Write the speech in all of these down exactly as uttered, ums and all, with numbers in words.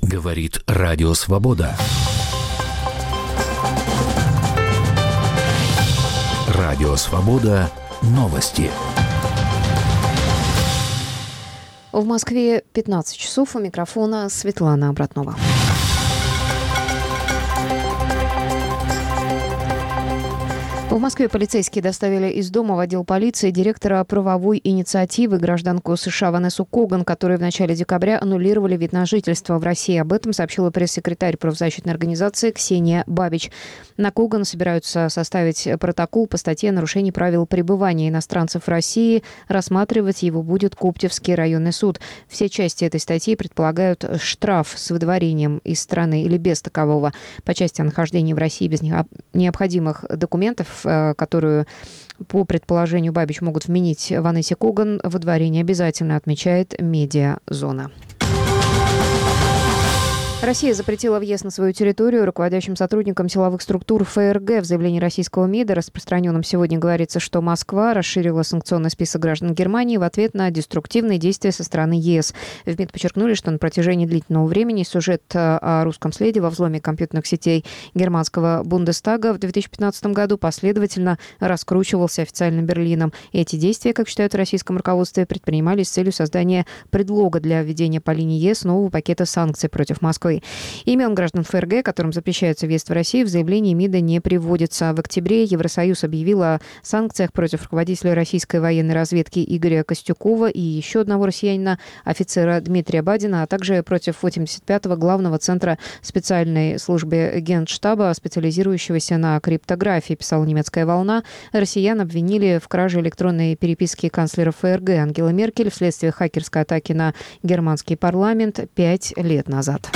Говорит Радио Свобода. Радио Свобода. Новости. В Москве пятнадцать часов. У микрофона Светлана Обратнова. В Москве полицейские доставили из дома в отдел полиции директора правовой инициативы гражданку США Ванессу Коган, которой в начале декабря аннулировали вид на жительство в России. Об этом сообщила пресс-секретарь правозащитной организации Ксения Бабич. На Коган собираются составить протокол по статье о нарушении правил пребывания иностранцев в России. Рассматривать его будет Коптевский районный суд. Все части этой статьи предполагают штраф с выдворением из страны или без такового. По части о нахождении в России без необходимых документов, которую, по предположению Бабич, могут вменить Ванессе Коган, выдворение обязательно, отмечает «Медиазона». Россия запретила въезд на свою территорию руководящим сотрудникам силовых структур ФРГ. В заявлении российского МИДа, распространенном сегодня, говорится, что Москва расширила санкционный список граждан Германии в ответ на деструктивные действия со стороны ЕС. В МИД подчеркнули, что на протяжении длительного времени сюжет о русском следе во взломе компьютерных сетей германского Бундестага в две тысячи пятнадцатом году последовательно раскручивался официальным Берлином. И эти действия, как считают в российском руководстве, предпринимались с целью создания предлога для введения по линии ЕС нового пакета санкций против Москвы. Имен граждан ФРГ, которым запрещается въезд в Россию, в заявлении МИДа не приводится. В октябре Евросоюз объявил о санкциях против руководителя российской военной разведки Игоря Костюкова и еще одного россиянина, офицера Дмитрия Бадина, а также против восемьдесят пятого главного центра специальной службы Генштаба, специализирующегося на криптографии, писала немецкая «Волна». Россиян обвинили в краже электронной переписки канцлера ФРГ Ангелы Меркель вследствие хакерской атаки на германский парламент пять лет назад.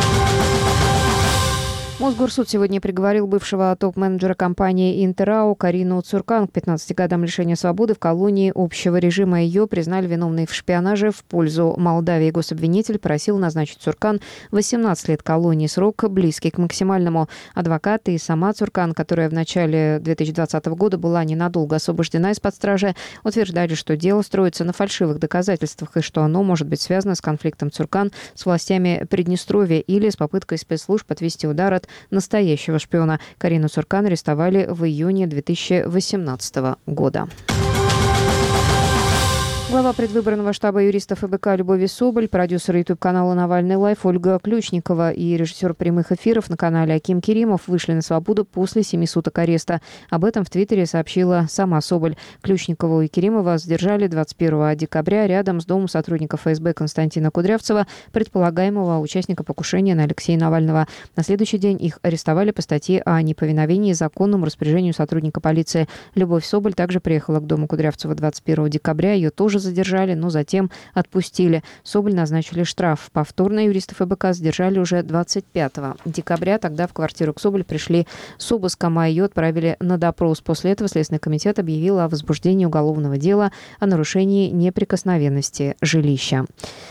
Мосгорсуд сегодня приговорил бывшего топ-менеджера компании «Интеррау» Карину Цуркан к пятнадцати годам лишения свободы в колонии общего режима. Ее признали виновной в шпионаже в пользу Молдавии. Гособвинитель просил назначить Цуркан восемнадцать лет колонии, срок близкий к максимальному. Адвокаты и сама Цуркан, которая в начале две тысячи двадцатого года была ненадолго освобождена из-под стражи, утверждали, что дело строится на фальшивых доказательствах и что оно может быть связано с конфликтом Цуркан с властями Приднестровья или с попыткой спецслужб отвести удар от настоящего шпиона. Карину Цуркан арестовали в июне две тысячи восемнадцатого года. Глава предвыборного штаба юристов ФБК Любовь Соболь, продюсер YouTube-канала «Навальный Лайф» Ольга Ключникова и режиссер прямых эфиров на канале Аким Керимов вышли на свободу после семи суток ареста. Об этом в Твиттере сообщила сама Соболь. Ключникову и Керимова задержали двадцать первого декабря рядом с домом сотрудника ФСБ Константина Кудрявцева, предполагаемого участника покушения на Алексея Навального. На следующий день их арестовали по статье о неповиновении законному распоряжению сотрудника полиции. Любовь Соболь также приехала к дому Кудрявцева двадцать первого декабря. Ее тоже задержали, но затем отпустили. Соболь назначили штраф. Повторно юристов ФБК задержали уже двадцать пятого декабря. Тогда в квартиру к Соболь пришли с обыском, а ее отправили на допрос. После этого Следственный комитет объявил о возбуждении уголовного дела о нарушении неприкосновенности жилища.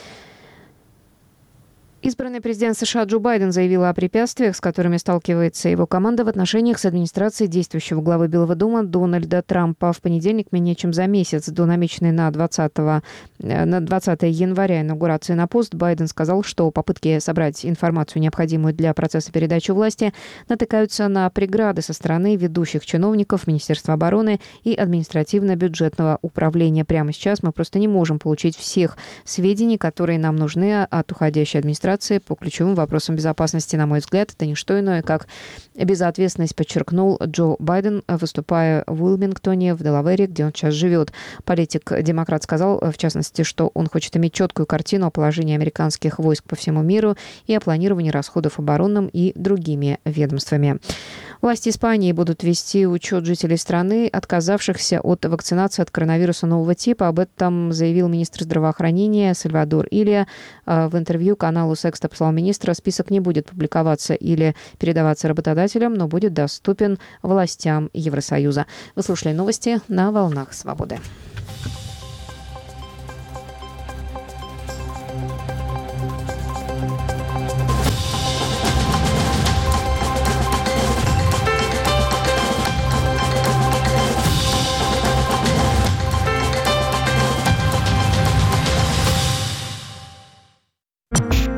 Избранный президент США Джо Байден заявил о препятствиях, с которыми сталкивается его команда в отношениях с администрацией действующего главы Белого дома Дональда Трампа. В понедельник, менее чем за месяц до намеченной на двадцатое января инаугурации на пост, Байден сказал, что попытки собрать информацию, необходимую для процесса передачи власти, натыкаются на преграды со стороны ведущих чиновников Министерства обороны и административно-бюджетного управления. Прямо сейчас мы просто не можем получить всех сведений, которые нам нужны от уходящей администрации по ключевым вопросам безопасности. На мой взгляд, это не что иное, как безответственность, подчеркнул Джо Байден, выступая в Уилмингтоне, в Делавере, где он сейчас живет. Политик-демократ сказал, в частности, что он хочет иметь четкую картину о положении американских войск по всему миру и о планировании расходов оборонным и другими ведомствами. Власти Испании будут вести учет жителей страны, отказавшихся от вакцинации от коронавируса нового типа. Об этом заявил министр здравоохранения Сальвадор Илья в интервью каналу «Секста». По словам министра, список не будет публиковаться или передаваться работодателям, но будет доступен властям Евросоюза. Вы слушали новости на «Волнах Свободы».